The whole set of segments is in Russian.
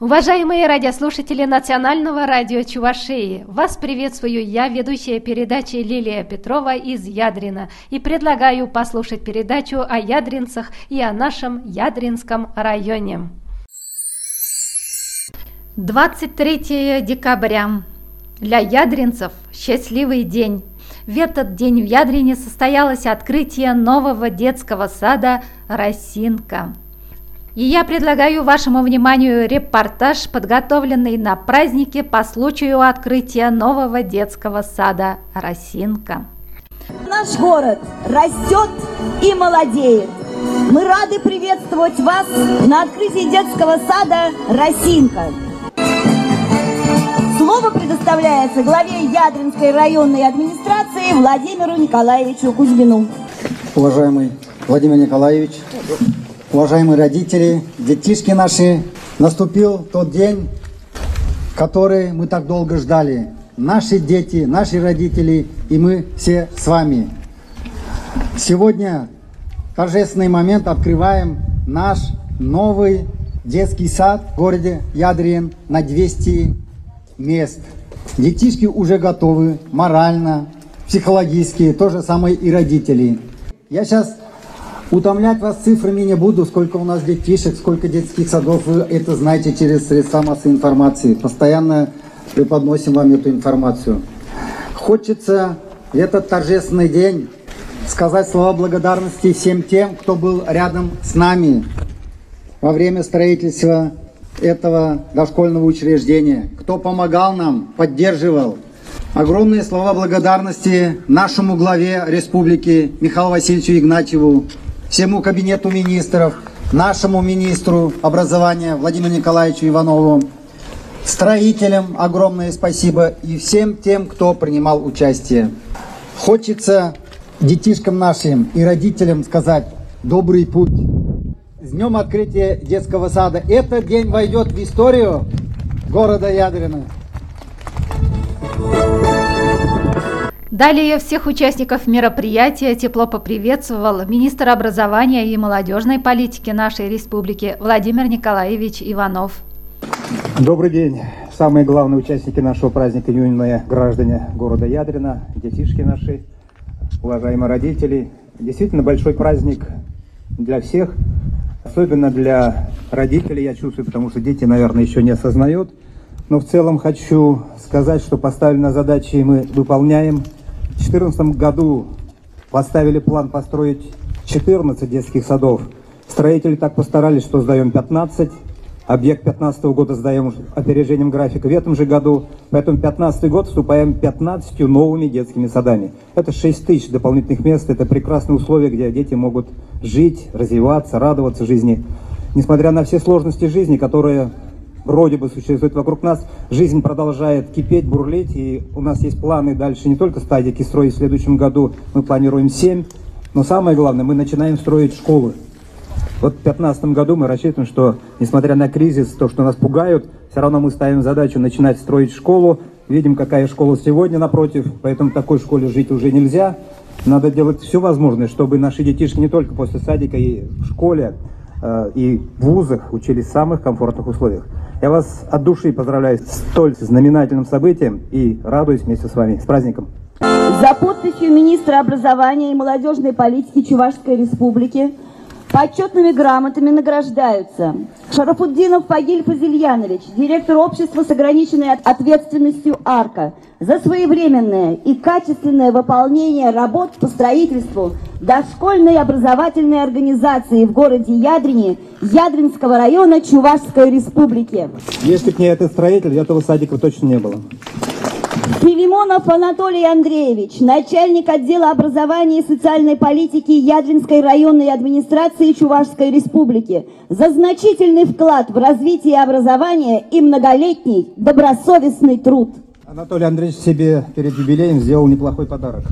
Уважаемые радиослушатели Национального радио Чувашии, вас приветствую я, ведущая передачи Лилия Петрова из Ядрина, и предлагаю послушать передачу о ядринцах и о нашем Ядринском районе. 23 декабря. Для ядринцев счастливый день. В этот день в Ядрине состоялось открытие нового детского сада «Росинка». И я предлагаю вашему вниманию репортаж, подготовленный на празднике по случаю открытия нового детского сада «Росинка». Наш город растет и молодеет. Мы рады приветствовать вас на открытии детского сада «Росинка». Слово предоставляется главе Ядринской районной администрации Владимиру Николаевичу Кузьмину. Уважаемый Владимир Николаевич, уважаемые родители, детишки наши, наступил тот день, который мы так долго ждали. Наши дети, наши родители и мы все с вами. Сегодня торжественный момент, открываем наш новый детский сад в городе Ядрин на 200 мест. Детишки уже готовы морально, психологически, то же самое и родители. Я сейчас утомлять вас цифрами не буду, сколько у нас детишек, сколько детских садов, вы это знаете через средства массовой информации. Постоянно преподносим вам эту информацию. Хочется в этот торжественный день сказать слова благодарности всем тем, кто был рядом с нами во время строительства этого дошкольного учреждения, кто помогал нам, поддерживал. Огромные слова благодарности нашему главе республики Михаилу Васильевичу Игнатьеву, всему кабинету министров, нашему министру образования Владимиру Николаевичу Иванову, строителям огромное спасибо и всем тем, кто принимал участие. Хочется детишкам нашим и родителям сказать добрый путь. С днем открытия детского сада. Этот день войдет в историю города Ядрина. Далее всех участников мероприятия тепло поприветствовал министр образования и молодежной политики нашей республики Владимир Николаевич Иванов. Добрый день, самые главные участники нашего праздника, юные граждане города Ядрина, детишки наши, уважаемые родители. Действительно большой праздник для всех, особенно для родителей, я чувствую, потому что дети, наверное, еще не осознают. Но в целом хочу сказать, что поставленные задачи мы выполняем. В 2014 году поставили план построить 14 детских садов. Строители так постарались, что сдаем 15. Объект 2015 года сдаем опережением графика в этом же году. Поэтому 2015 год вступаем 15 новыми детскими садами. Это 6 тысяч дополнительных мест. Это прекрасные условия, где дети могут жить, развиваться, радоваться жизни. Несмотря на все сложности жизни, которые вроде бы существует вокруг нас, жизнь продолжает кипеть, бурлить, и у нас есть планы дальше не только садики строить в следующем году, мы планируем 7, но самое главное, мы начинаем строить школы. Вот в 2015 году мы рассчитываем, что, несмотря на кризис, то, что нас пугают, все равно мы ставим задачу начинать строить школу, видим, какая школа сегодня напротив, поэтому в такой школе жить уже нельзя, надо делать все возможное, чтобы наши детишки не только после садика и в школе, и в вузах учились в самых комфортных условиях. Я вас от души поздравляю с столь знаменательным событием и радуюсь вместе с вами. С праздником! За подписью министра образования и молодежной политики Чувашской республики почетными грамотами награждаются Шарафутдинов Фагиль Фазильянович, директор общества с ограниченной ответственностью «Арка», за своевременное и качественное выполнение работ по строительству дошкольной образовательной организации в городе Ядрине Ядринского района Чувашской республики. Если бы не этот строитель, этого садика точно не было. Филимонов Анатолий Андреевич, начальник отдела образования и социальной политики Ядринской районной администрации Чувашской республики, за значительный вклад в развитие образования и многолетний добросовестный труд. Анатолий Андреевич себе перед юбилеем сделал неплохой подарок.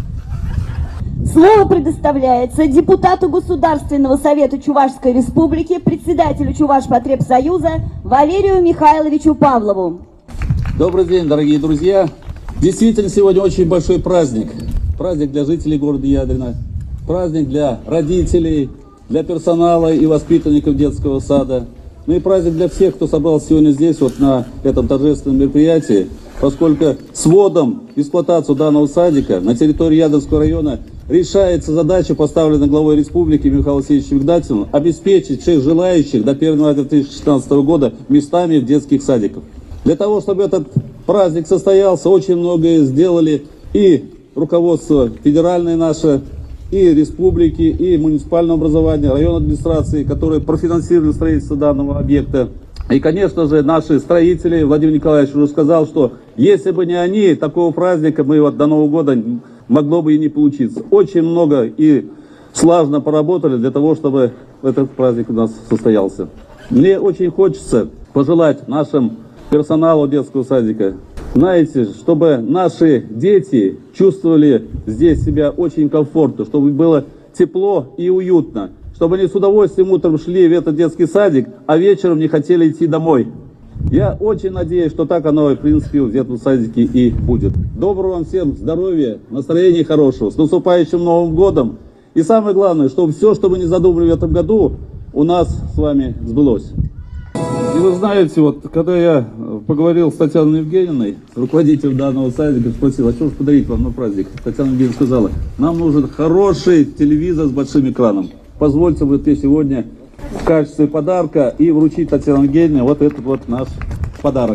Слово предоставляется депутату Государственного совета Чувашской республики, председателю Чувашпотребсоюза Валерию Михайловичу Павлову. Добрый день, дорогие друзья! Действительно, сегодня очень большой праздник. Праздник для жителей города Ядрина, праздник для родителей, для персонала и воспитанников детского сада. но и праздник для всех, кто собрался сегодня здесь, вот на этом торжественном мероприятии, поскольку с вводом в эксплуатацию данного садика на территории Ядринского района решается задача, поставленная главой республики Михаилом Васильевичем Игнатьевым, обеспечить всех желающих до 1 января 2016 года местами в детских садиках. Для того, чтобы этот праздник состоялся, очень многое сделали и руководство федеральное наше, и республики, и муниципального образования, районной администрации, которые профинансировали строительство данного объекта. И, конечно же, наши строители, Владимир Николаевич уже сказал, что если бы не они, такого праздника мы вот до Нового года могло бы и не получиться. Очень много и слаженно поработали для того, чтобы этот праздник у нас состоялся. Мне очень хочется пожелать нашим персоналу детского садика, знаете, чтобы наши дети чувствовали здесь себя очень комфортно, чтобы было тепло и уютно, чтобы они с удовольствием утром шли в этот детский садик, а вечером не хотели идти домой. Я очень надеюсь, что так оно, в принципе, в детском садике и будет. Доброго вам всем здоровья, настроения хорошего, с наступающим Новым годом. И самое главное, чтобы все, что мы не задумали в этом году, у нас с вами сбылось. И вы знаете, вот когда я поговорил с Татьяной Евгеньевной, руководителем данного садика, спросил, а что же подарить вам на праздник? Татьяна Евгеньевна сказала, нам нужен хороший телевизор с большим экраном. Позвольте вот мне сегодня в качестве подарка и вручить Татьяне Евгеньевне вот этот вот наш подарок.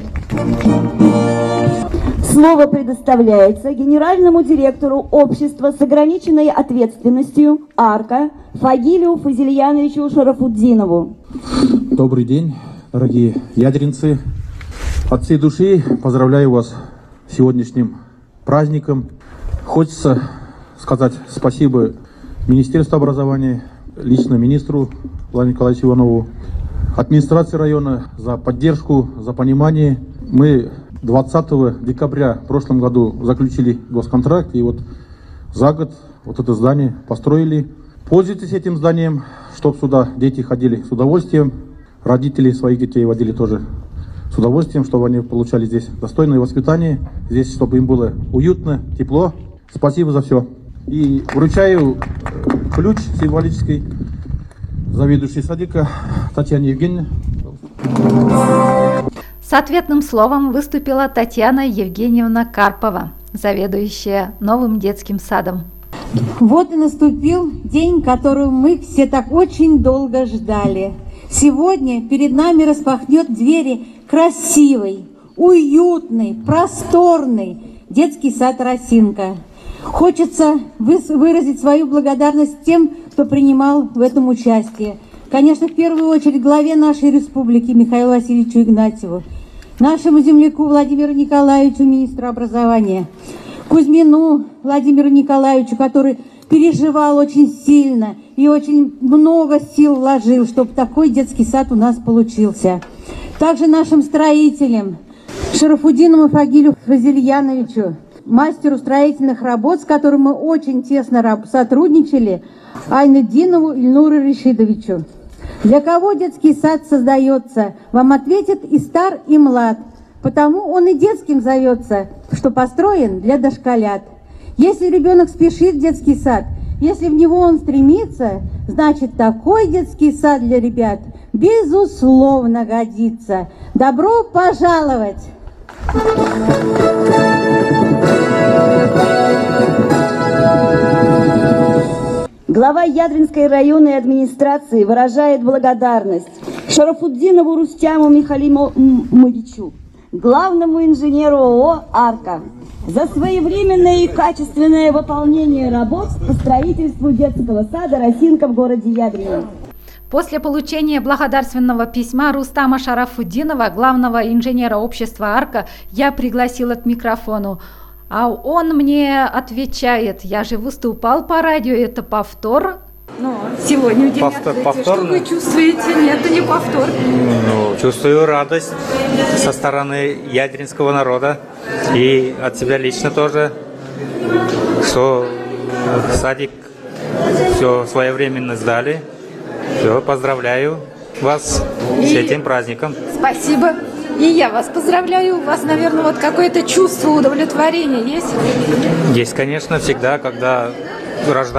Слово предоставляется генеральному директору общества с ограниченной ответственностью «Арка» Фагилю Фазильяновичу Шарафутдинову. Добрый день, дорогие ядринцы. От всей души поздравляю вас с сегодняшним праздником. Хочется сказать спасибо Министерству образования, лично министру Владимиру Николаевичу Иванову, администрации района за поддержку, за понимание. Мы 20 декабря в прошлом году заключили госконтракт, и вот за год вот это здание построили. Пользуйтесь этим зданием, чтобы сюда дети ходили с удовольствием, родители своих детей водили тоже с удовольствием, чтобы они получали здесь достойное воспитание, здесь, чтобы им было уютно, тепло. Спасибо за все. И вручаю ключ символический заведующей садика Татьяне Евгеньевне. С ответным словом выступила Татьяна Евгеньевна Карпова, заведующая новым детским садом. Вот и наступил день, которого мы все так очень долго ждали. Сегодня перед нами распахнет двери красивый, уютный, просторный детский сад «Росинка». Хочется выразить свою благодарность тем, кто принимал в этом участие. Конечно, в первую очередь главе нашей республики Михаилу Васильевичу Игнатьеву, нашему земляку Владимиру Николаевичу, министру образования, Кузьмину Владимиру Николаевичу, который переживал очень сильно и очень много сил вложил, чтобы такой детский сад у нас получился. Также нашим строителям Шарафутдинову Фагилю Фазильяновичу, мастеру строительных работ, с которым мы очень тесно сотрудничали, Айнуддинову Ильнуру Рашидовичу. Для кого детский сад создается, вам ответит и стар, и млад. Потому он и детским зовется, что построен для дошколят. Если ребенок спешит в детский сад, если в него он стремится, значит, такой детский сад для ребят безусловно годится. Добро пожаловать! Глава Ядринской районной администрации выражает благодарность Шарафутдинову Рустяму Михалимовичу, главному инженеру ООО «Арка», за своевременное и качественное выполнение работ по строительству детского сада «Росинка» в городе Ядрино. После получения благодарственного письма Рустама Шарафутдинова, главного инженера общества «Арка», я пригласила к микрофону. А он мне отвечает, я же выступал по радио, это повтор. Но сегодня день открытия. Что вы чувствуете? Нет, это не повтор. Чувствую радость со стороны ядринского народа и от себя лично тоже, что садик все своевременно сдали. Все, поздравляю вас с этим праздником. Спасибо. И я вас поздравляю. У вас, наверное, вот какое-то чувство удовлетворения есть? Есть, конечно, всегда, когда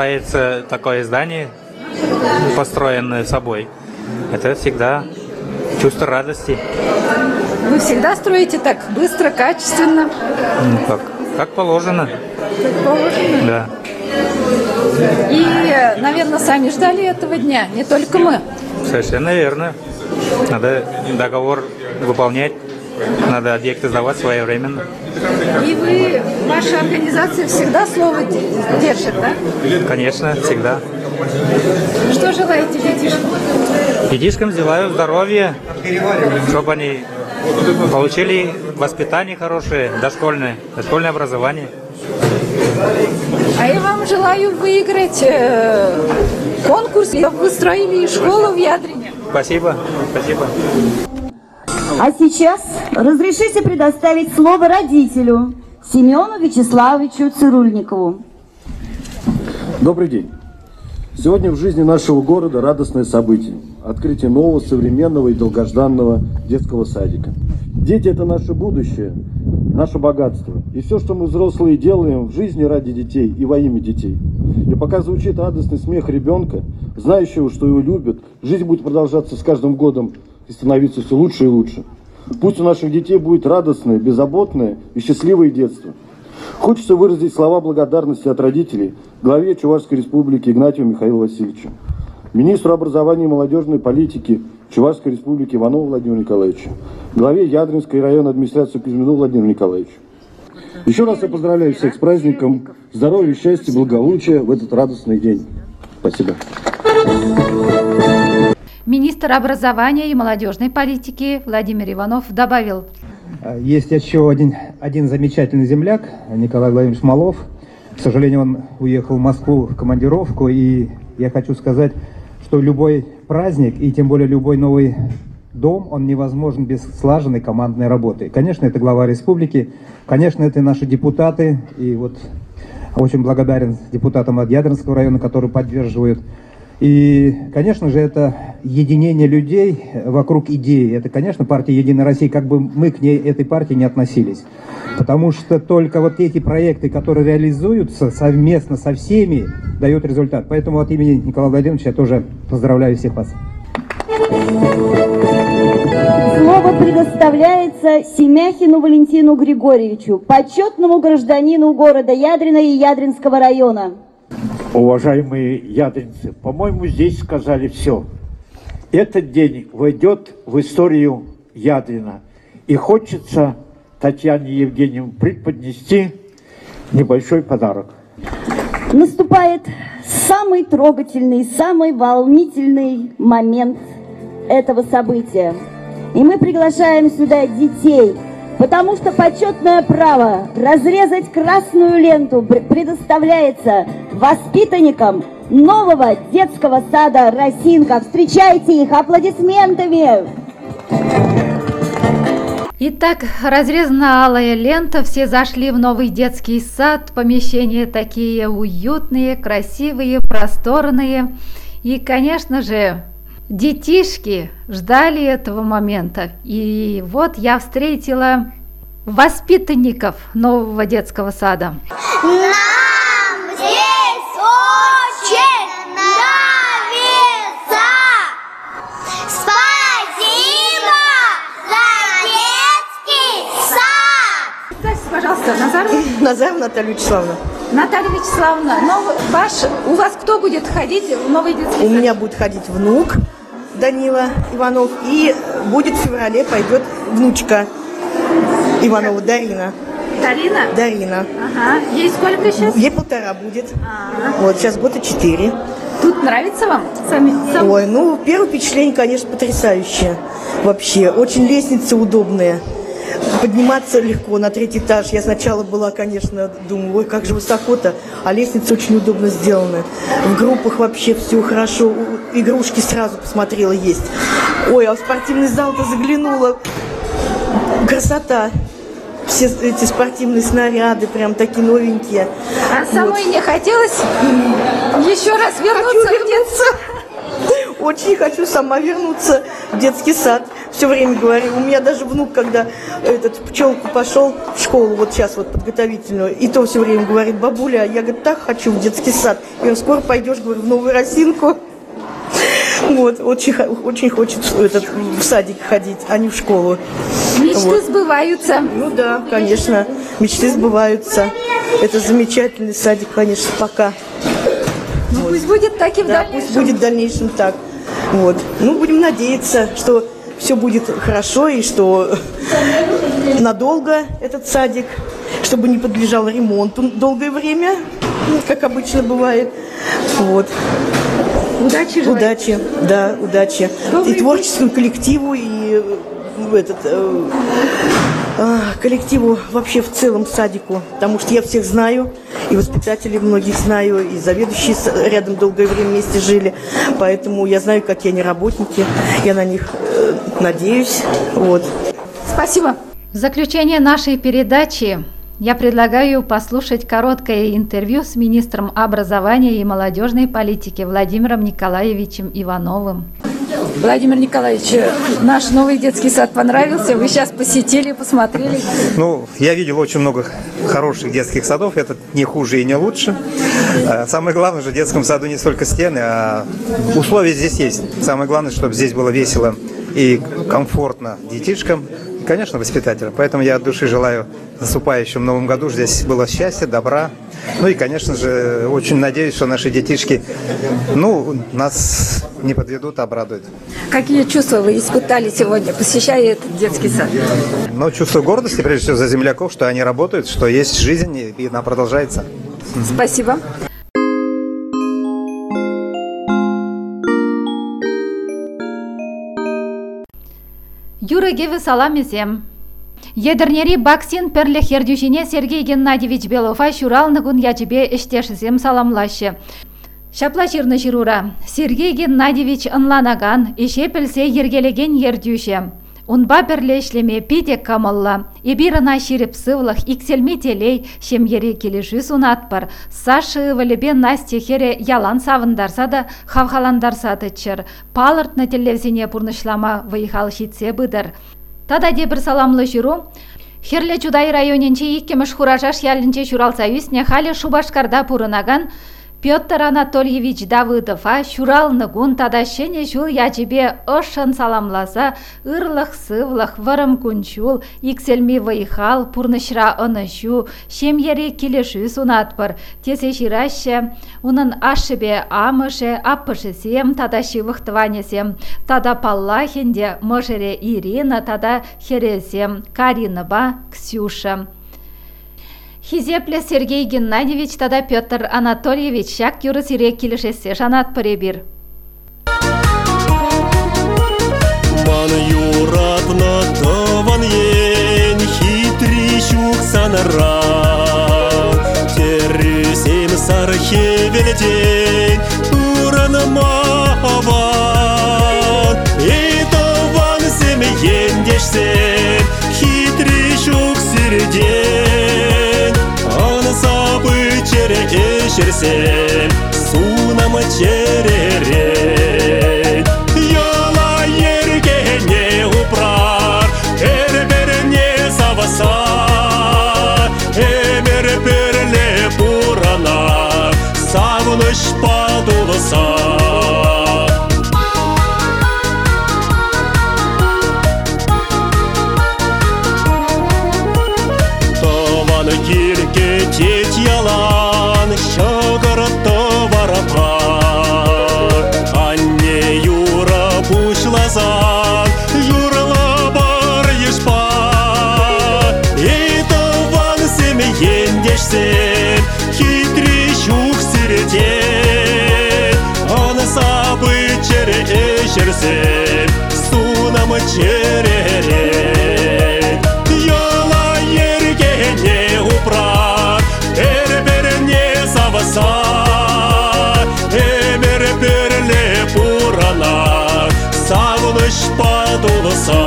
рождается такое здание, построенное собой. Это всегда чувство радости. Вы всегда строите так быстро, качественно? Ну, как положено. Как положено? Да. И, наверное, сами ждали этого дня, не только мы. Совершенно верно. Надо договор выполнять, надо объекты сдавать своевременно. И вы, ваша организация всегда слово держит, да? Конечно, всегда. Что желаете детишкам? Детишкам желаю здоровья, чтобы они получили воспитание хорошее, дошкольное образование. А я вам желаю выиграть конкурс. Вы строили школу в Ядрине. Спасибо, спасибо. А сейчас разрешите предоставить слово родителю Семену Вячеславовичу Цирульникову. Добрый день. Сегодня в жизни нашего города радостное событие. Открытие нового, современного и долгожданного детского садика. Дети – это наше будущее, наше богатство. И все, что мы взрослые делаем в жизни ради детей и во имя детей. И пока звучит радостный смех ребенка, знающего, что его любят, жизнь будет продолжаться с каждым годом и становиться все лучше и лучше. Пусть у наших детей будет радостное, беззаботное и счастливое детство. Хочется выразить слова благодарности от родителей главе Чувашской Республики Игнатьеву Михаилу Васильевичу, министру образования и молодежной политики Чувашской Республики Иванову Владимиру Николаевичу, главе Ядринской районной администрации Кузьмину Владимиру Николаевичу. Еще раз я поздравляю всех с праздником, здоровья, счастья, благополучия в этот радостный день. Спасибо. Министр образования и молодежной политики Владимир Иванов добавил. Есть еще один замечательный земляк, Николай Владимирович Малов. К сожалению, он уехал в Москву в командировку, и я хочу сказать, что любой праздник, и тем более любой новый дом, он невозможен без слаженной командной работы. Конечно, это глава республики, конечно, это наши депутаты, и вот очень благодарен депутатам от Ядринского района, которые поддерживают. И, конечно же, это единение людей вокруг идеи. Это, конечно, партия «Единая Россия», как бы мы к ней, этой партии, не относились. Потому что только вот эти проекты, которые реализуются совместно со всеми, дают результат. Поэтому от имени Николая Владимировича я тоже поздравляю всех вас. Слово предоставляется Семяхину Валентину Григорьевичу, почетному гражданину города Ядрина и Ядринского района. Уважаемые ядринцы, по-моему, здесь сказали все. Этот день войдет в историю Ядрина. И хочется Татьяне Евгеньевне преподнести небольшой подарок. Наступает самый трогательный, самый волнительный момент этого события. И мы приглашаем сюда детей, потому что почетное право разрезать красную ленту предоставляется воспитанникам нового детского сада «Росинка». Встречайте их аплодисментами! Итак, разрезана алая лента, все зашли в новый детский сад, помещения такие уютные, красивые, просторные. И, конечно же, детишки ждали этого момента. И вот я встретила воспитанников нового детского сада. Нам здесь очень нравится. Спасибо за детский сад. Представьте, пожалуйста, Назарова. Назарова Наталья Вячеславовна. Наталья Вячеславовна, у вас кто будет ходить в новый детский сад? У меня будет ходить внук Данила Иванов, и будет в феврале пойдет внучка Иванова Дарина. Дарина? Дарина. Ага. Ей сколько сейчас? Ей 1,5 будет. Вот, сейчас года 4. Тут нравится вам? Ой, ну, первое впечатление, конечно, потрясающее. Вообще, очень лестницы удобные. Подниматься легко на 3-й этаж. Я сначала была, конечно, думаю, ой, как же высоко-то. А лестницы очень удобно сделаны. В группах вообще все хорошо. Игрушки сразу посмотрела есть. Ой, а в спортивный зал-то заглянула. Красота. Все эти спортивные снаряды прям такие новенькие. А самой не хотелось еще раз вернуться в детский сад? Очень хочу сама вернуться в детский сад. Все время говорю. У меня даже внук, когда пчелку пошел в школу, вот сейчас вот подготовительную, и то все время говорит: бабуля, я, говорит, так хочу в детский сад. Я говорю: скоро пойдешь, говорю, в Новую Росинку. Вот, очень хочет в садик ходить, а не в школу. Мечты сбываются. Ну да, конечно, мечты сбываются. Это замечательный садик, конечно, пока. Ну, вот. Пусть будет так и в дальнейшем. Пусть будет в дальнейшем так. Вот. Ну, будем надеяться, что все будет хорошо и что надолго этот садик, чтобы не подлежал ремонту долгое время, как обычно бывает. Вот. Удачи желаю. Удачи, да, удачи. И творческому коллективу, и коллективу вообще в целом садику, потому что я всех знаю, и воспитателей многих знаю, и заведующие рядом долгое время вместе жили, поэтому я знаю, какие они работники, я на них надеюсь. Вот. Спасибо. В заключение нашей передачи я предлагаю послушать короткое интервью с министром образования и молодежной политики Владимиром Николаевичем Ивановым. Владимир Николаевич, наш новый детский сад понравился? Вы сейчас посетили, посмотрели? Ну, я видел очень много хороших детских садов, этот не хуже и не лучше. Самое главное же в детском саду не столько стены, а условия здесь есть. Самое главное, чтобы здесь было весело и комфортно детишкам, и, конечно, воспитателям. Поэтому я от души желаю в наступающем новом году здесь было счастья, добра. Ну и, конечно же, очень надеюсь, что наши детишки, нас не подведут, а обрадуют. Какие чувства вы испытали сегодня, посещая этот детский сад? Ну, чувство гордости, прежде всего, за земляков, что они работают, что есть жизнь, и она продолжается. Спасибо. Юрыгевы салам изем. Едернери баксин перле хердюшине Сергей Геннадьевич Белова шуралныгун ячебе иштешизем саламлашы. Шапла чирны жирура. Сергей Геннадьевич ынланаган, ише пілсе ергелеген ердюше. Унба перле ишлеме пиде камалла. Ибирына ширип сывлых икселми телей шемьере келеші сунатпар. Сашы валебен Насте хере ялан савындарса да хавхаландарса тычыр. Палыртны телевзине пурнышлама выйхал шитсе быдыр. Тада дебір саламлы жүру. Херле Чудай районенче иккеміш хуражаш ялінче Шуралсоюзне халі Шубашкарда пурынаган Петр Анатольевич Давыдова шуралныгун тада шене жул ячебе ышын саламласа, ырлых сывлых вырым кунчул, икселми выйхал, пурнышра ынышу, шемьере келеші сунатпыр, тесе шираще, унын ашыбе амыше, аппышысем, тада шивыхтыванесем, тада паллахенде, мыжере Ирина, тада хересем, Кариныба, Ксюша. Хизепле Сергей Геннадьевич, тада Петр Анатольевич, шак юры сирек келешесе жанат пыребир. Ман юратна таван ен хитри шук санара, терюсем сархе веледень, туран махаван, и таван семьен дешсен, хитри шук сирдень. Эшерсем, сунам черерей. Яла ерге не упрар, эрбер не саваса, эмер перле пурана, савныш падуласа. Таван кирке теть яла, шагырты варапар, анне юра пушлазан, юрла бар ешпа. И таван семьен дешсен, хитри шук сирден, ан сабы чере эшерсен, сунам черерен. Яла ерге не упрар, эмер перле пурана, савыныш падуласа.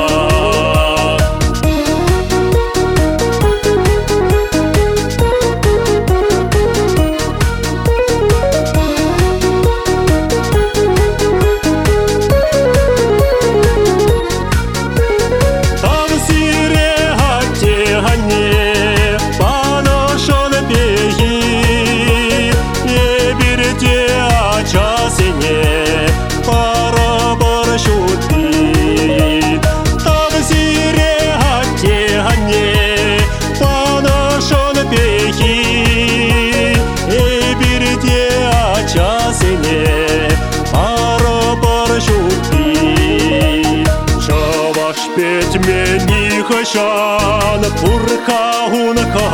Etmeni haşan purkağun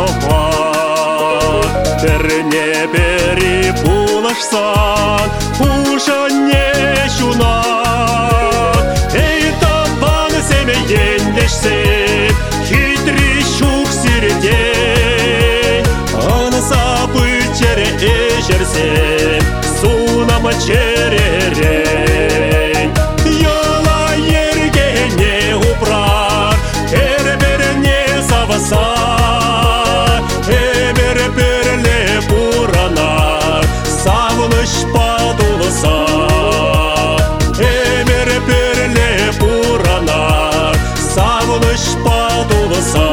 kapat Derne beri bulaşsan Uşan ne şunak Ey taban seme yendeşsin Хитрый щук сирдень Он сапы чере эжерсен Сунама черерень Yola yerge ne uprar Erber ne savasa Eber perle puranar Savlış padulsa Eber perle puranar Savlış padulsa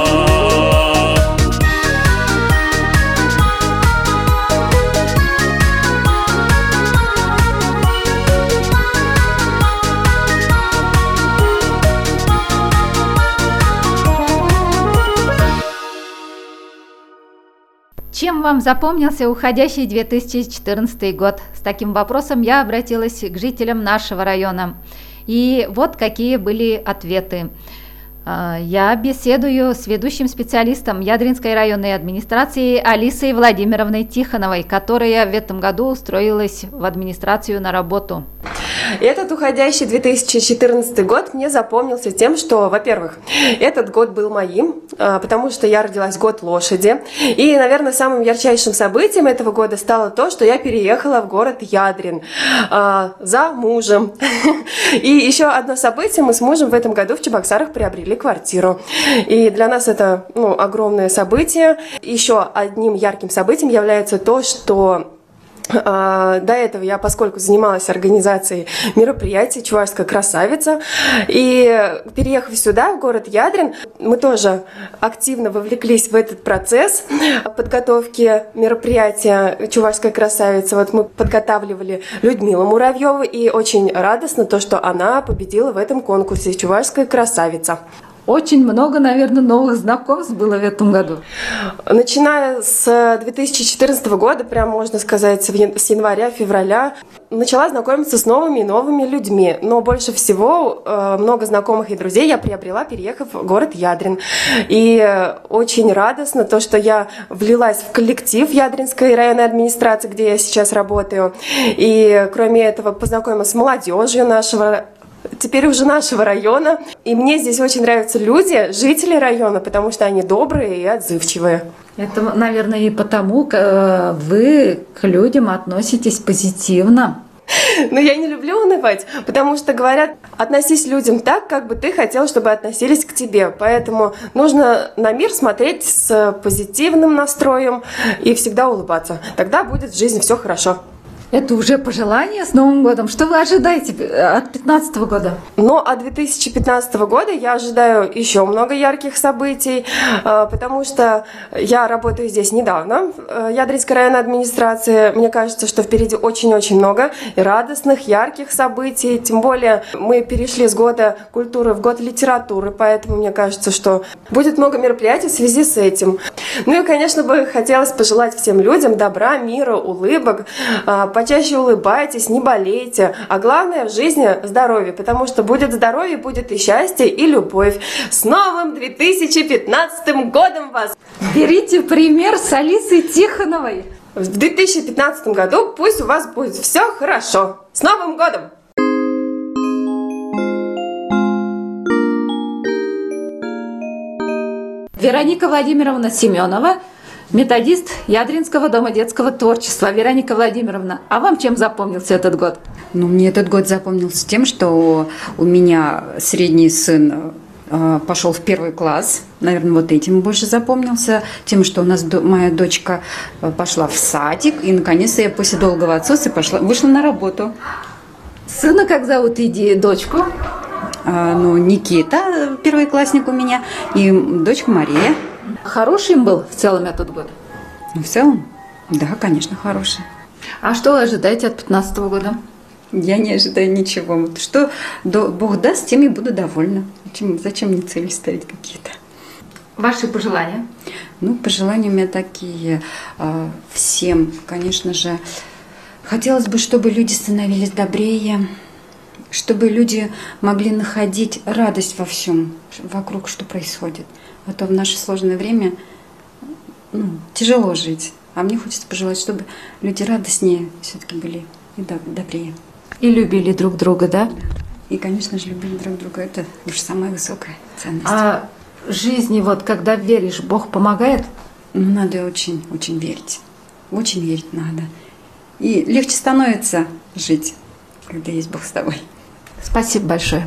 Чем вам запомнился уходящий 2014 год? С таким вопросом я обратилась к жителям нашего района. И вот какие были ответы. Я беседую с ведущим специалистом Ядринской районной администрации Алисой Владимировной Тихоновой, которая в этом году устроилась в администрацию на работу. Этот уходящий 2014 год мне запомнился тем, что, во-первых, этот год был моим, потому что я родилась в год лошади. И, наверное, самым ярчайшим событием этого года стало то, что я переехала в город Ядрин за мужем. И еще одно событие: мы с мужем в этом году в Чебоксарах приобрели квартиру. И для нас это огромное событие. Еще одним ярким событием является то, что до этого я, поскольку занималась организацией мероприятий «Чувашская красавица», и переехав сюда, в город Ядрин, мы тоже активно вовлеклись в этот процесс подготовки мероприятия «Чувашская красавица». Вот мы подготавливали Людмилу Муравьеву, и очень радостно то, что она победила в этом конкурсе «Чувашская красавица». Очень много, наверное, новых знакомств было в этом году. Начиная с 2014 года, прям можно сказать, с января-февраля, начала знакомиться с новыми и новыми людьми. Но больше всего много знакомых и друзей я приобрела, переехав в город Ядрин. И очень радостно то, что я влилась в коллектив Ядринской районной администрации, где я сейчас работаю. И кроме этого познакомилась с молодежью теперь уже нашего района. И мне здесь очень нравятся люди, жители района, потому что они добрые и отзывчивые. Это, наверное, и потому вы к людям относитесь позитивно. Но я не люблю унывать, потому что говорят, относись к людям так, как бы ты хотел, чтобы относились к тебе. Поэтому нужно на мир смотреть с позитивным настроем и всегда улыбаться. Тогда будет в жизни все хорошо. Это уже пожелание с Новым годом. Что вы ожидаете от 2015 года? Но от 2015 года я ожидаю еще много ярких событий, потому что я работаю здесь недавно, в Ядринской районной администрации. Мне кажется, что впереди очень-очень много и радостных, ярких событий. Тем более мы перешли с года культуры в год литературы, поэтому мне кажется, что будет много мероприятий в связи с этим. Ну и, конечно, бы хотелось пожелать всем людям добра, мира, улыбок. Почаще улыбайтесь, не болейте, а главное в жизни здоровье, потому что будет здоровье, будет и счастье, и любовь. С новым 2015 годом вас! Берите пример с Алисой Тихоновой. В 2015 году пусть у вас будет все хорошо. С Новым годом! Вероника Владимировна Семенова, методист Ядринского дома детского творчества. Вероника Владимировна, а вам чем запомнился этот год? Мне этот год запомнился тем, что у меня средний сын пошел в 1 класс. Наверное, вот этим больше запомнился. Тем, что у нас моя дочка пошла в садик. И, наконец-то, я после долгого отсутствия вышла на работу. Сына как зовут и дочку? Никита, первоклассник у меня, и дочка Мария. Хороший им был в целом этот год? В целом, да, конечно, хороший. А что вы ожидаете от 2015 года? Я не ожидаю ничего. Что Бог даст, тем и буду довольна. Зачем мне цели ставить какие-то? Ваши пожелания? Пожелания у меня такие. Всем, конечно же, хотелось бы, чтобы люди становились добрее, чтобы люди могли находить радость во всем вокруг, что происходит. А то в наше сложное время тяжело жить. А мне хочется пожелать, чтобы люди радостнее все-таки были и добрее. И любили друг друга, да? И, конечно же, любили друг друга. Это уж самая высокая ценность. А жизни, вот когда веришь, Бог помогает? Надо очень, очень верить. Очень верить надо. И легче становится жить, когда есть Бог с тобой. Спасибо большое.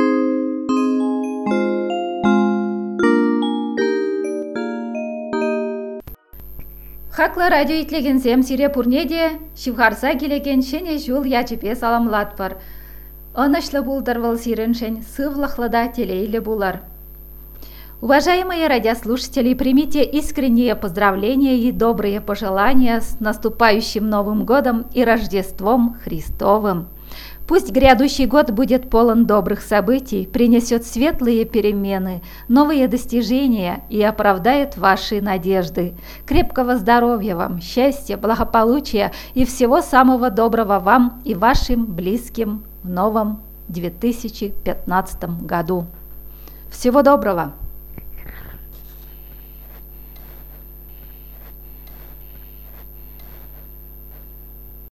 Хакла радио итлеген зем сире пурнеде, шивхарса келеген шене жул ячепе саламлат бар. Онышлы булдырвал сиреншень, сывлахлада телейле булар. Уважаемые радиослушатели, примите искренние поздравления и добрые пожелания с наступающим Новым годом и Рождеством Христовым. Пусть грядущий год будет полон добрых событий, принесет светлые перемены, новые достижения и оправдает ваши надежды. Крепкого здоровья вам, счастья, благополучия и всего самого доброго вам и вашим близким в новом 2015 году. Всего доброго!